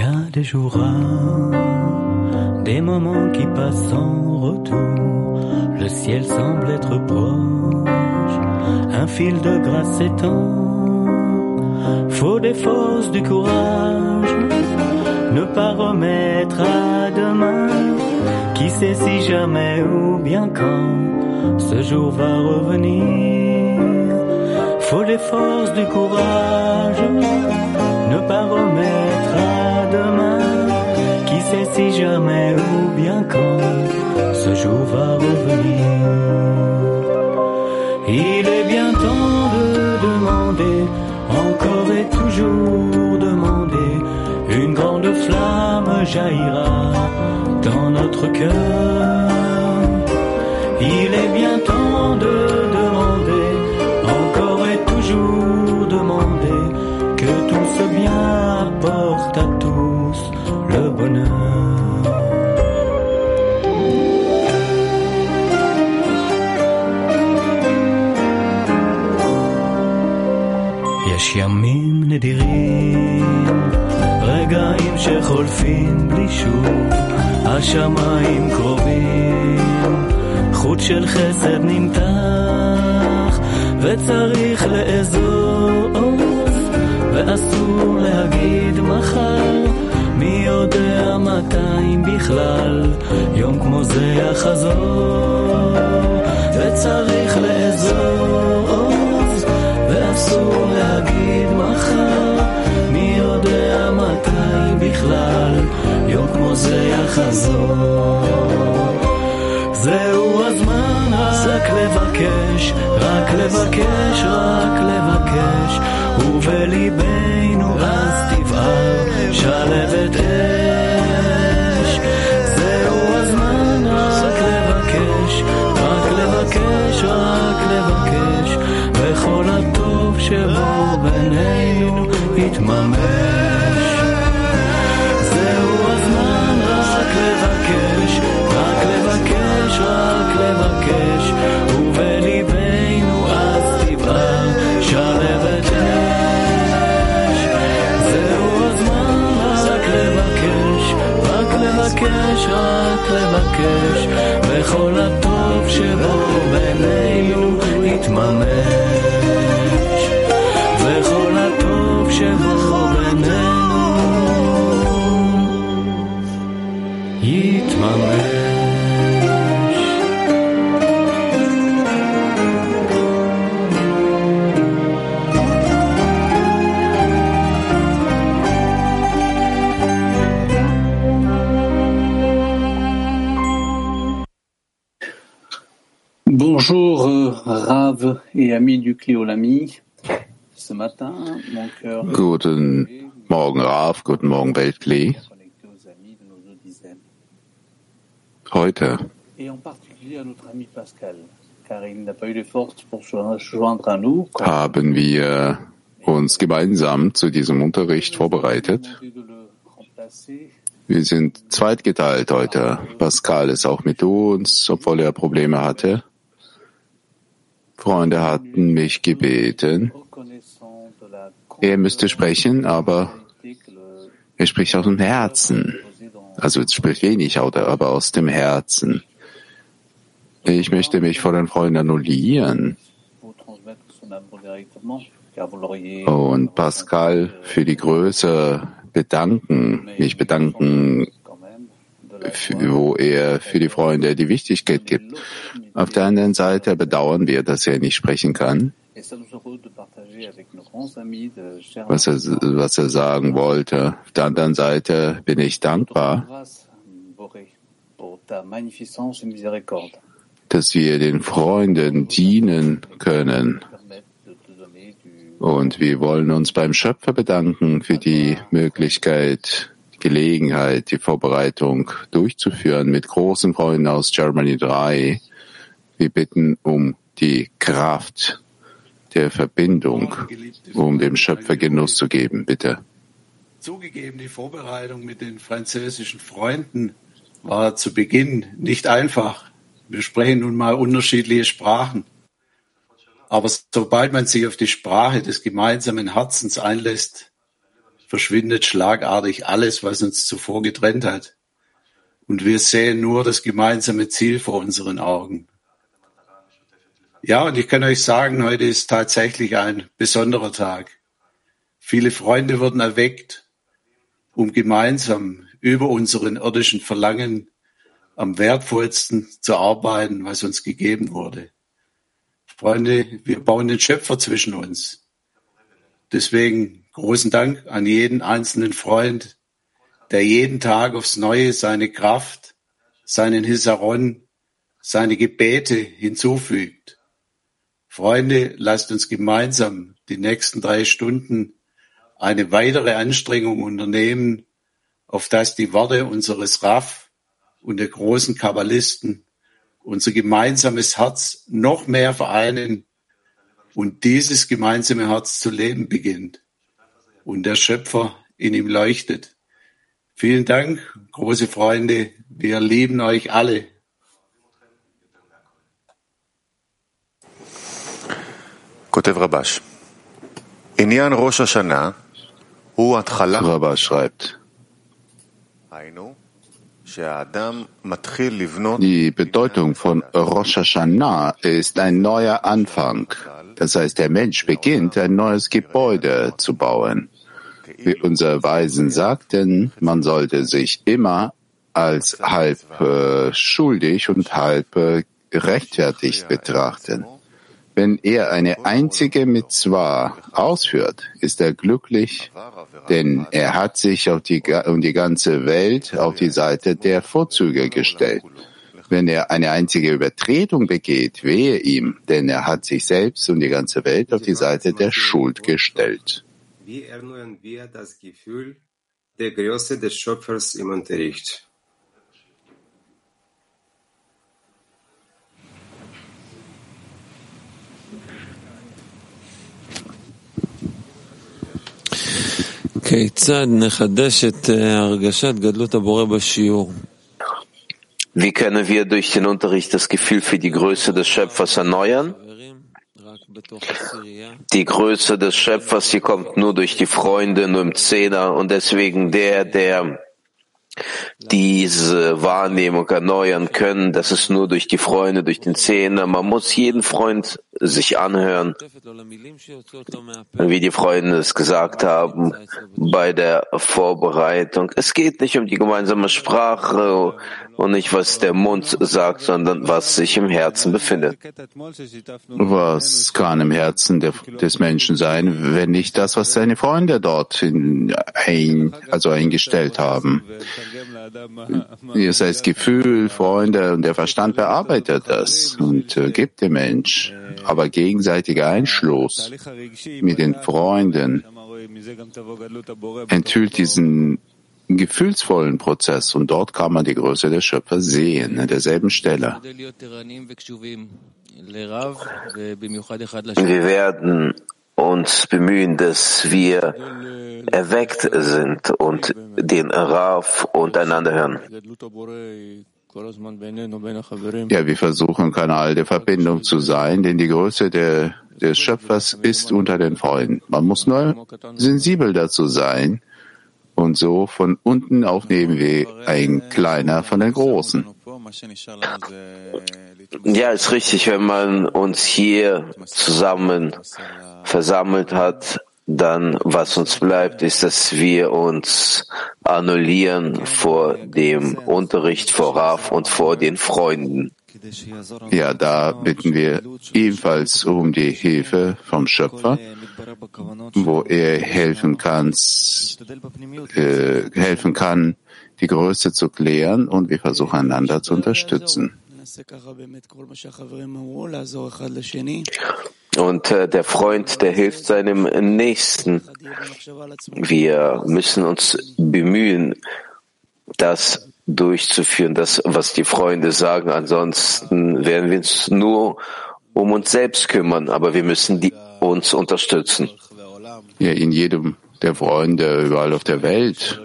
y a des jours rares, des moments qui passent sans retour. Le ciel semble être proche, un fil de grâce s'étend. Faut des forces, du courage, ne pas remettre à demain. Qui sait si jamais ou bien quand ce jour va revenir. Faut des forces, du courage, ne pas remettre à demain. Qui sait si jamais ou bien quand ce jour va revenir. Il est bien temps de demander, encore et toujours demander. Une grande flamme jaillira dans notre cœur. Il est bien temps de demander, encore et toujours demander, que tout ce bien apporte à tous le bonheur. יש ימים נדירים, רגעים שחולפים בלי שוב, השמיים קרובים, חוט של חסד נמתח, וצריך לאזוז, ואסור להגיד מחר, מי יודע מתי אם בכלל, יום כמו זה יחזור, וצריך לאזוז, ואסור להגיד מחר, מי יודע מתי בכלל, יום כמו זה יחזור. זהו הזמן רק לבקש, רק לבקש, רק לבקש, ובליבנו אז תבער שלבת אש. זהו הזמן רק לבקש, רק לבקש, רק לבקש, וכל הטוב שבו בינינו יתממש. זהו הזמן רק לבקש, רק לבקש, רק לבקש, ובליבנו אז תבער שלבת אש. זהו הזמן רק לבקש, רק לבקש, רק לבקש, וכל הטוב שבו בינינו יתממש. וכל הטוב שבו בינינו יתממש. Bonjour Rav et amis du Cléolami. Ce matin, mon cœur. Guten Morgen Rav, guten Morgen Weltklee. Heute haben wir uns gemeinsam zu diesem Unterricht vorbereitet. Wir sind zweitgeteilt heute. Pascal ist auch mit uns, obwohl er Probleme hatte. Freunde hatten mich gebeten, er müsste sprechen, aber er spricht aus dem Herzen. Also es spricht wenig, aber aus dem Herzen. Ich möchte mich vor den Freunden annullieren und Pascal für die Größe mich bedanken, wo er für die Freunde die Wichtigkeit gibt. Auf der anderen Seite bedauern wir, dass er nicht sprechen kann. Was er sagen wollte. Auf der anderen Seite bin ich dankbar, dass wir den Freunden dienen können. Und wir wollen uns beim Schöpfer bedanken für die Möglichkeit, Gelegenheit, die Vorbereitung durchzuführen mit großen Freunden aus Germany 3. Wir bitten um die Kraft der Verbindung, um dem Schöpfer Genuss zu geben. Bitte. Zugegeben, die Vorbereitung mit den französischen Freunden war zu Beginn nicht einfach. Wir sprechen nun mal unterschiedliche Sprachen. Aber sobald man sich auf die Sprache des gemeinsamen Herzens einlässt, verschwindet schlagartig alles, was uns zuvor getrennt hat. Und wir sehen nur das gemeinsame Ziel vor unseren Augen. Ja, und ich kann euch sagen, heute ist tatsächlich ein besonderer Tag. Viele Freunde wurden erweckt, um gemeinsam über unseren irdischen Verlangen am wertvollsten zu arbeiten, was uns gegeben wurde. Freunde, wir bauen den Schöpfer zwischen uns. Deswegen großen Dank an jeden einzelnen Freund, der jeden Tag aufs Neue seine Kraft, seinen Hisaron, seine Gebete hinzufügt. Freunde, lasst uns gemeinsam die nächsten 3 Stunden eine weitere Anstrengung unternehmen, auf dass die Worte unseres Rav und der großen Kabbalisten unser gemeinsames Herz noch mehr vereinen und dieses gemeinsame Herz zu leben beginnt und der Schöpfer in ihm leuchtet. Vielen Dank, große Freunde, wir lieben euch alle. כותב רבש, עניין ראש השנה הוא התחלה. Rabbah schreibt, היינו, שהאדם מתחיל לבנות. die Bedeutung von Rosh Hashanah ist ein neuer Anfang. Das heißt, der Mensch beginnt, ein neues Gebäude zu bauen. Wie unsere Weisen sagten, man sollte sich immer als halb schuldig und halb gerechtfertigt betrachten. Wenn er eine einzige Mitzvah ausführt, ist er glücklich, denn er hat sich und die ganze Welt auf die Seite der Vorzüge gestellt. Wenn er eine einzige Übertretung begeht, wehe ihm, denn er hat sich selbst und die ganze Welt auf die Seite der Schuld gestellt. Wie erneuern wir das Gefühl der Größe des Schöpfers im Unterricht? Wie können wir durch den Unterricht das Gefühl für die Größe des Schöpfers erneuern? Die Größe des Schöpfers, die kommt nur durch die Freunde, nur im Zehner, und deswegen der diese Wahrnehmung erneuern können, das ist nur durch die Freunde, durch den Zehner. Man muss jeden Freund sich anhören, wie die Freunde es gesagt haben bei der Vorbereitung. Es geht nicht um die gemeinsame Sprache und nicht, was der Mund sagt, sondern was sich im Herzen befindet. Was kann im Herzen des Menschen sein, wenn nicht das, was seine Freunde dort eingestellt haben? Das heißt Gefühl, Freunde und der Verstand bearbeitet das und gibt dem Mensch. Aber gegenseitiger Einschluss mit den Freunden enthüllt diesen gefühlsvollen Prozess, und dort kann man die Größe des Schöpfers sehen, an derselben Stelle. Wir werden uns bemühen, dass wir erweckt sind und den Rav untereinander hören. Ja, wir versuchen, Kanal der Verbindung zu sein, denn die Größe des Schöpfers ist unter den Freunden. Man muss nur sensibel dazu sein und so von unten aufnehmen wie ein Kleiner von den Großen. Ja, ist richtig, wenn man uns hier zusammen versammelt hat, dann was uns bleibt, ist, dass wir uns annullieren vor dem Unterricht, vor Rav und vor den Freunden. Ja, da bitten wir ebenfalls um die Hilfe vom Schöpfer, wo er helfen kann, die Größe zu klären, und wir versuchen einander zu unterstützen. Und der Freund, der hilft seinem Nächsten. Wir müssen uns bemühen, das durchzuführen, das, was die Freunde sagen. Ansonsten werden wir uns nur um uns selbst kümmern, aber wir müssen uns unterstützen. Ja, in jedem der Freunde überall auf der Welt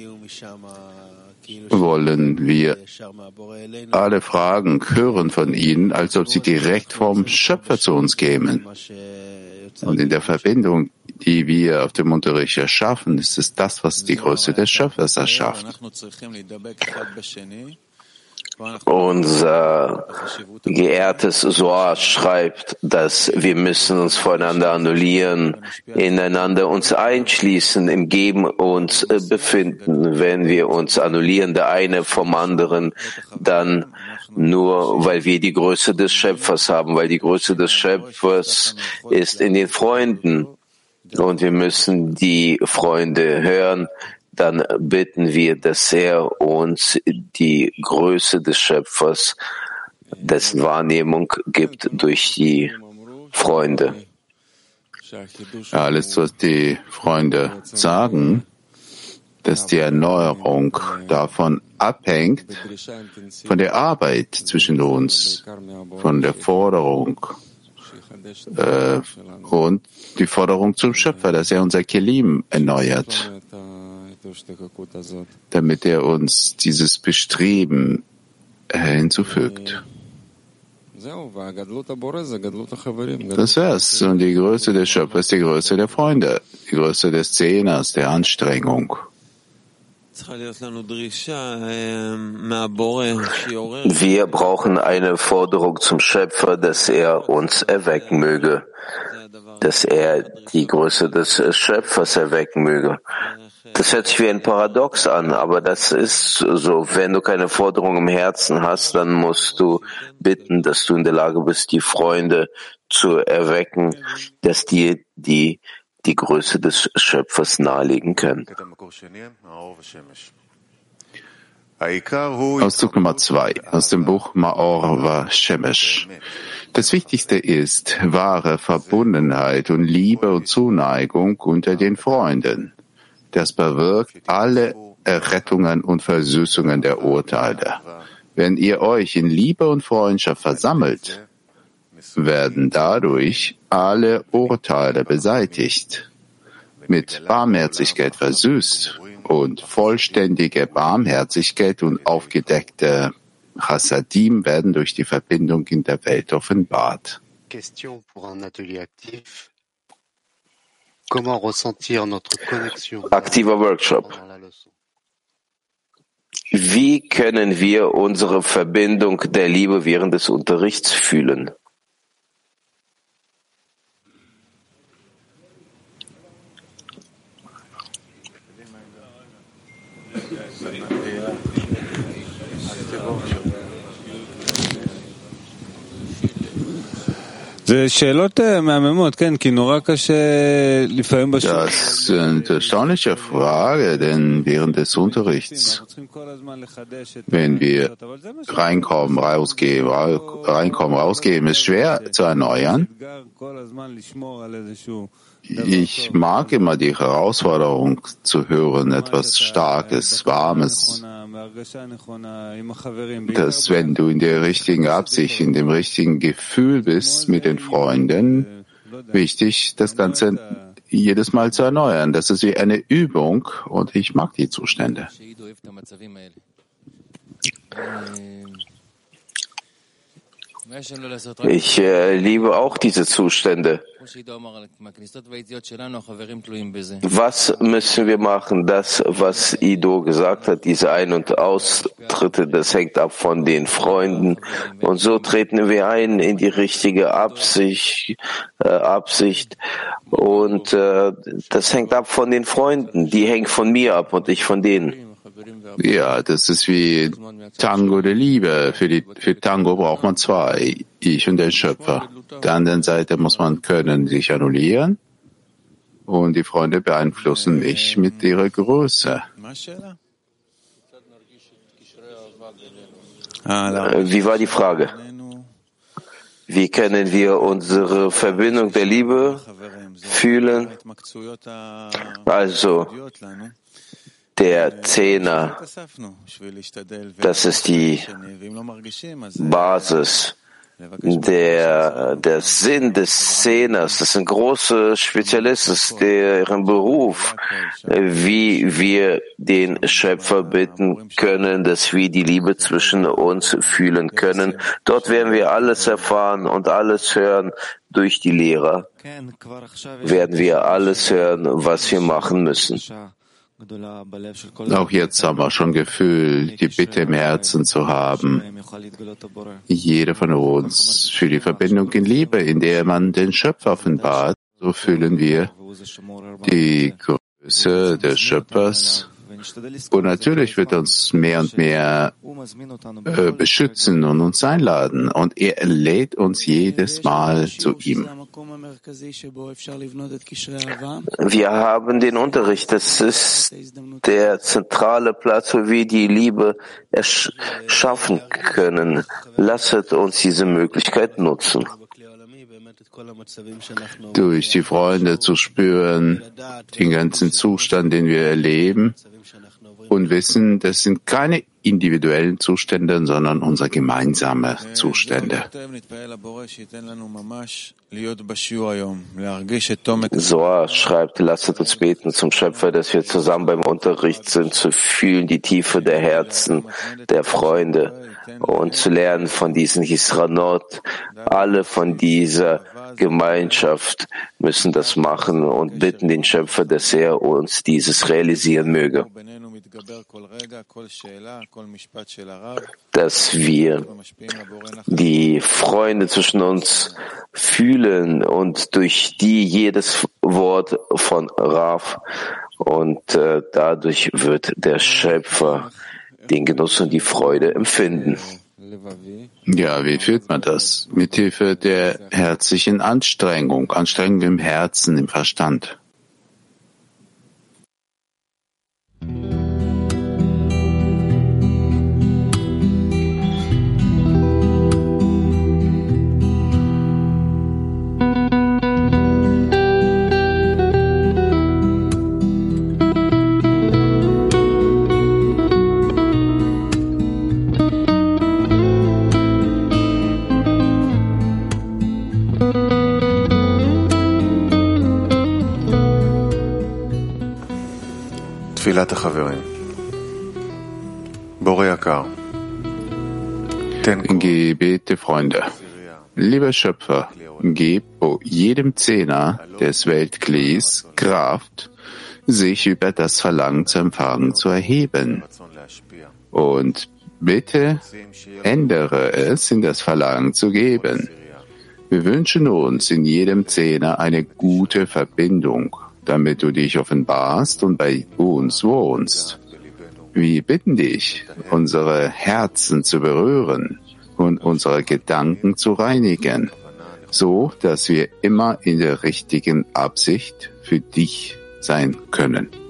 wollen wir alle Fragen hören von ihnen, als ob sie direkt vom Schöpfer zu uns kämen. Und in der Verbindung die wir auf dem Unterricht erschaffen, ist es das, was die Größe des Schöpfers erschafft. Unser geehrtes Zohar schreibt, dass wir müssen uns voneinander annullieren, ineinander uns einschließen, im Geben uns befinden. Wenn wir uns annullieren, der eine vom anderen, dann nur, weil wir die Größe des Schöpfers haben, weil die Größe des Schöpfers ist in den Freunden und wir müssen die Freunde hören. Dann bitten wir, dass er uns die Größe des Schöpfers, dessen Wahrnehmung gibt durch die Freunde. Alles, was die Freunde sagen, dass die Erneuerung davon abhängt, von der Arbeit zwischen uns, von der Forderung und die Forderung zum Schöpfer, dass er unser Kelim erneuert, damit er uns dieses Bestreben hinzufügt. Das wär's. Und die Größe des Schöpfers ist die Größe der Freunde, die Größe des Zehners, der Anstrengung. Wir brauchen eine Forderung zum Schöpfer, dass er uns erwecken möge, dass er die Größe des Schöpfers erwecken möge. Das hört sich wie ein Paradox an, aber das ist so. Wenn du keine Forderung im Herzen hast, dann musst du bitten, dass du in der Lage bist, die Freunde zu erwecken, dass die Größe des Schöpfers nahelegen können. Auszug Nummer 2 aus dem Buch Maor va Shemesh. Das Wichtigste ist wahre Verbundenheit und Liebe und Zuneigung unter den Freunden. Das bewirkt alle Errettungen und Versüßungen der Urteile. Wenn ihr euch in Liebe und Freundschaft versammelt, werden dadurch alle Urteile beseitigt, mit Barmherzigkeit versüßt und vollständige Barmherzigkeit und aufgedeckte Chassadim werden durch die Verbindung in der Welt offenbart. Question pour un atelier actif. Comment ressentir notre connexion? Aktiver Workshop. Wie können wir unsere Verbindung der Liebe während des Unterrichts fühlen? Das sind erstaunliche Fragen, denn während des Unterrichts, wenn wir reinkommen, rausgehen, ist schwer zu erneuern. Ich mag immer die Herausforderung zu hören, etwas Starkes, Warmes, dass wenn du in der richtigen Absicht, in dem richtigen Gefühl bist mit den Freunden, wichtig, das Ganze jedes Mal zu erneuern. Das ist wie eine Übung und ich mag die Zustände. Ich liebe auch diese Zustände. Was müssen wir machen? Das, was Ido gesagt hat, diese Ein- und Austritte, das hängt ab von den Freunden. Und so treten wir ein in die richtige Absicht. Und das hängt ab von den Freunden. Die hängen von mir ab und ich von denen. Ja, das ist wie Tango der Liebe. Für Tango braucht man zwei, ich und der Schöpfer. Auf der anderen Seite muss man können sich annullieren und die Freunde beeinflussen mich mit ihrer Größe. Wie war die Frage? Wie können wir unsere Verbindung der Liebe fühlen? Also, der Zehner, das ist die Basis. der Sinn des Zehners, das sind große Spezialisten, das ist deren Beruf, wie wir den Schöpfer bitten können, dass wir die Liebe zwischen uns fühlen können. Dort werden wir alles erfahren und alles hören durch die Lehrer. Werden wir alles hören, was wir machen müssen. Auch jetzt haben wir schon gefühlt, die Bitte im Herzen zu haben, jeder von uns für die Verbindung in Liebe, in der man den Schöpfer offenbart. So fühlen wir die Größe des Schöpfers. Und natürlich wird uns mehr und mehr beschützen und uns einladen. Und er lädt uns jedes Mal zu ihm. Wir haben den Unterricht. Das ist der zentrale Platz, wo wir die Liebe erschaffen können. Lasset uns diese Möglichkeit nutzen. Durch die Freunde zu spüren, den ganzen Zustand, den wir erleben, und wissen, das sind keine individuellen Zustände, sondern unsere gemeinsame Zustände. Zohar schreibt, lasset uns beten zum Schöpfer, dass wir zusammen beim Unterricht sind, zu fühlen die Tiefe der Herzen der Freunde und zu lernen von diesen Hisranot. Alle von dieser Gemeinschaft müssen das machen und bitten den Schöpfer, dass er uns dieses realisieren möge. Dass wir die Freunde zwischen uns fühlen und durch die jedes Wort von Rav und dadurch wird der Schöpfer den Genuss und die Freude empfinden. Ja, wie fühlt man das? Mit Hilfe der herzlichen Anstrengung im Herzen, im Verstand. תפילת החברים. בורא יקר, Gebete, Freunde. Lieber Schöpfer, gib jedem Zehner des Weltklies Kraft, sich über das Verlangen zu empfangen zu erheben. Und bitte ändere es in das Verlangen zu geben. Wir wünschen uns in jedem Zehner eine gute Verbindung, damit du dich offenbarst und bei uns wohnst. Wir bitten dich, unsere Herzen zu berühren und unsere Gedanken zu reinigen, so dass wir immer in der richtigen Absicht für dich sein können.